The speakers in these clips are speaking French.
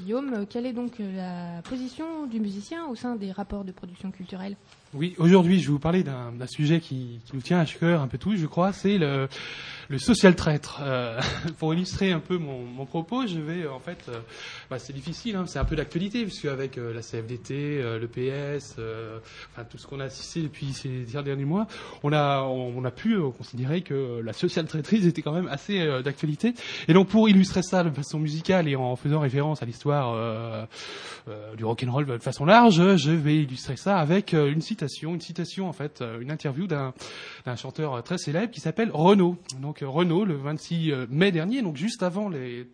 Guillaume, quelle est donc la position du musicien au sein des rapports de production culturelle ? Oui, aujourd'hui, je vais vous parler d'un sujet qui nous tient à cœur un peu tous, je crois, c'est le social traître. Pour illustrer un peu mon propos, je vais c'est difficile, hein, c'est un peu d'actualité, puisque avec la CFDT, le PS, tout ce qu'on a assisté depuis ces derniers mois, on a pu considérer que la social traîtrise était quand même assez d'actualité. Et donc, pour illustrer ça de façon musicale et en faisant référence à l'histoire du rock'n'roll de façon large, je vais illustrer ça avec une citation en fait, une interview d'un chanteur très célèbre qui s'appelle Renaud. Donc Renaud, le 26 mai dernier, donc juste avant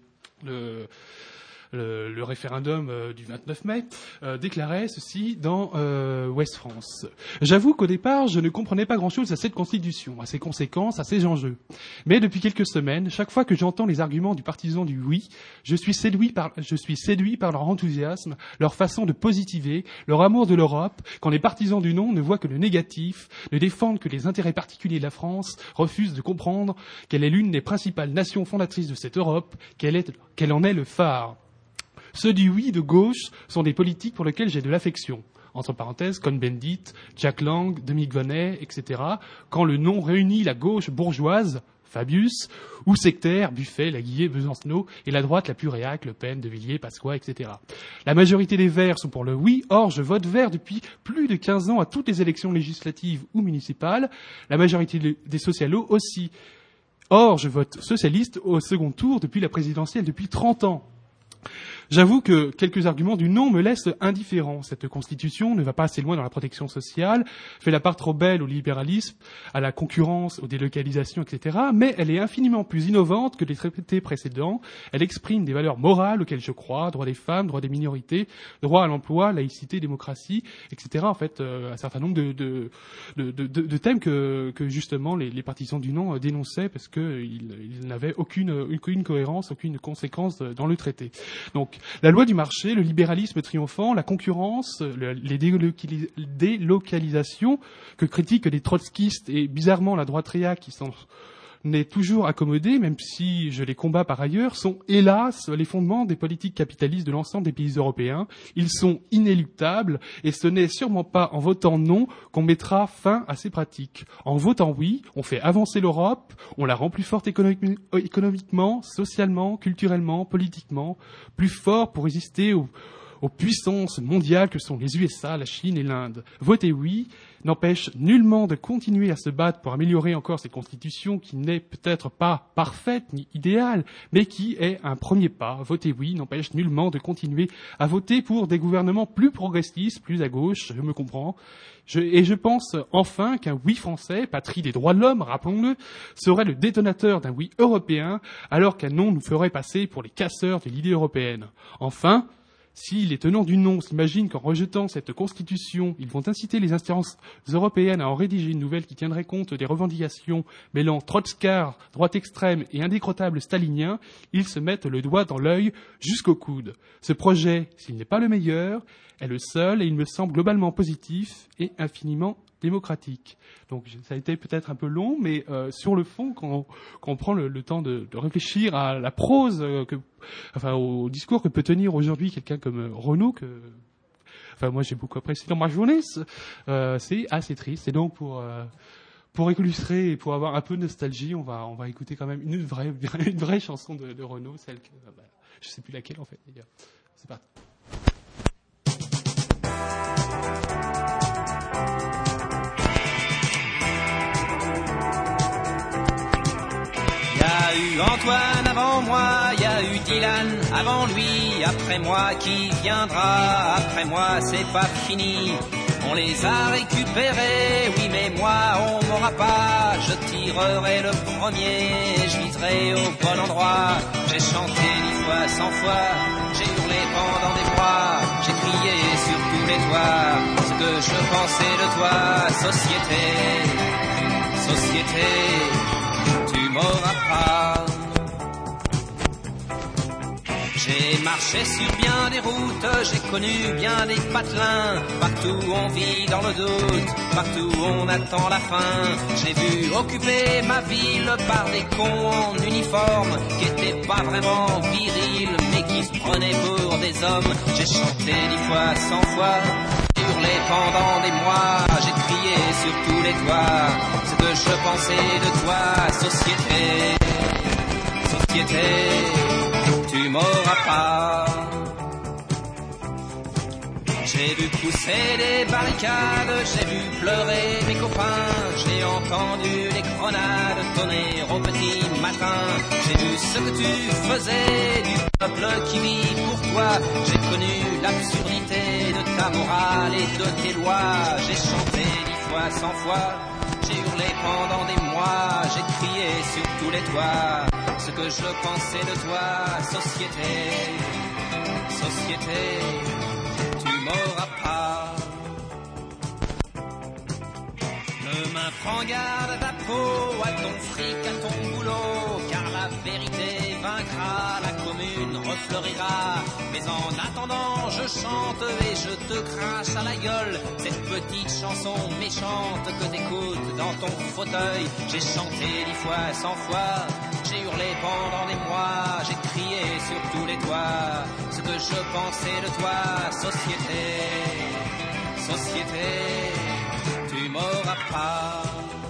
le référendum du 29 mai, déclarait ceci dans Ouest France. J'avoue qu'au départ, je ne comprenais pas grand-chose à cette constitution, à ses conséquences, à ses enjeux. Mais depuis quelques semaines, chaque fois que j'entends les arguments du partisan du oui, je suis séduit par leur enthousiasme, leur façon de positiver, leur amour de l'Europe, quand les partisans du non ne voient que le négatif, ne défendent que les intérêts particuliers de la France, refusent de comprendre qu'elle est l'une des principales nations fondatrices de cette Europe, qu'elle en est le phare. Ceux du oui de gauche sont des politiques pour lesquels j'ai de l'affection. Entre parenthèses, Cohn-Bendit, Jack Lang, Dominique Vonnet, etc. Quand le non réunit la gauche bourgeoise, Fabius, ou sectaire, Buffet, Laguiller, Besancenot, et la droite la plus réac, Le Pen, De Villiers, Pasqua, etc. La majorité des Verts sont pour le oui, or je vote Vert depuis plus de 15 ans à toutes les élections législatives ou municipales. La majorité des socialos aussi. Or, je vote socialiste au second tour depuis la présidentielle depuis 30 ans. J'avoue que quelques arguments du non me laissent indifférent. Cette constitution ne va pas assez loin dans la protection sociale, fait la part trop belle au libéralisme, à la concurrence, aux délocalisations, etc. Mais elle est infiniment plus innovante que les traités précédents. Elle exprime des valeurs morales auxquelles je crois, droit des femmes, droit des minorités, droit à l'emploi, laïcité, démocratie, etc. En fait, un certain nombre de thèmes que justement les partisans du non dénonçaient parce qu'ils n'avaient aucune cohérence, aucune conséquence dans le traité. Donc, la loi du marché, le libéralisme triomphant, la concurrence, les délocalisations que critiquent les trotskistes et bizarrement la droite réac qui s'en est toujours accommodée, même si je les combats par ailleurs, sont hélas les fondements des politiques capitalistes de l'ensemble des pays européens. Ils sont inéluctables et ce n'est sûrement pas en votant non qu'on mettra fin à ces pratiques. En votant oui, on fait avancer l'Europe, on la rend plus forte économiquement, socialement, culturellement, politiquement, plus fort pour résister aux puissances mondiales que sont les USA, la Chine et l'Inde. Voter oui n'empêche nullement de continuer à se battre pour améliorer encore cette constitution qui n'est peut-être pas parfaite ni idéale, mais qui est un premier pas. Voter oui n'empêche nullement de continuer à voter pour des gouvernements plus progressistes, plus à gauche, je me comprends. Et je pense enfin qu'un oui français, patrie des droits de l'homme, rappelons-le, serait le détonateur d'un oui européen, alors qu'un non nous ferait passer pour les casseurs de l'idée européenne. Enfin, si les tenants du non s'imaginent qu'en rejetant cette constitution, ils vont inciter les instances européennes à en rédiger une nouvelle qui tiendrait compte des revendications mêlant trotskard, droite extrême et indécrottable stalinien, ils se mettent le doigt dans l'œil jusqu'au coude. Ce projet, s'il n'est pas le meilleur, est le seul et il me semble globalement positif et infiniment démocratique. Donc ça a été peut-être un peu long, mais sur le fond, quand on prend le temps de réfléchir à la prose, au discours que peut tenir aujourd'hui quelqu'un comme Renaud, moi j'ai beaucoup apprécié dans ma journée, c'est assez triste. Et donc pour illustrer et pour avoir un peu de nostalgie, on va écouter quand même une vraie chanson de Renaud, celle que je sais plus laquelle en fait d'ailleurs. C'est parti. Il y a eu Antoine avant moi, il y a eu Dylan avant lui, après moi qui viendra, après moi c'est pas fini. On les a récupérés, oui mais moi on m'aura pas. Je tirerai le premier, je viserai au bon endroit. J'ai chanté 10 fois, 100 fois, j'ai hurlé pendant des mois, j'ai crié sur tous les toits ce que je pensais de toi. Société, tu m'auras pas. J'ai marché sur bien des routes, j'ai connu bien des patelins. Partout on vit dans le doute, partout on attend la fin. J'ai vu occuper ma ville par des cons en uniforme qui étaient pas vraiment virils, mais qui qui se prenaient pour des hommes. J'ai chanté 10 fois, 100 fois, j'ai hurlé pendant des mois, j'ai crié sur tous les toits ce que je pensais de toi, société, société, tu m'auras pas. J'ai vu pousser des barricades, j'ai vu pleurer mes copains, j'ai entendu les grenades tonner au petit matin. J'ai vu ce que tu faisais du peuple qui vit pour toi, j'ai connu l'absurdité de ta morale et de tes lois. J'ai chanté 10 fois, 100 fois, j'ai hurlé pendant des mois, j'ai crié sur tous les toits ce que je pensais de toi, société, société, tu m'auras pas. Ne main prends garde à ta peau, à ton fric, à ton boulot, car la vérité vaincra, la commune refleurira. Mais en attendant, je chante et je te crache à la gueule cette petite chanson méchante que t'écoutes dans ton fauteuil. J'ai chanté 10 fois, 100 fois, j'ai hurlé pendant des mois, j'ai crié sur tous les toits ce que je pensais de toi, société, société, tu m'auras pas.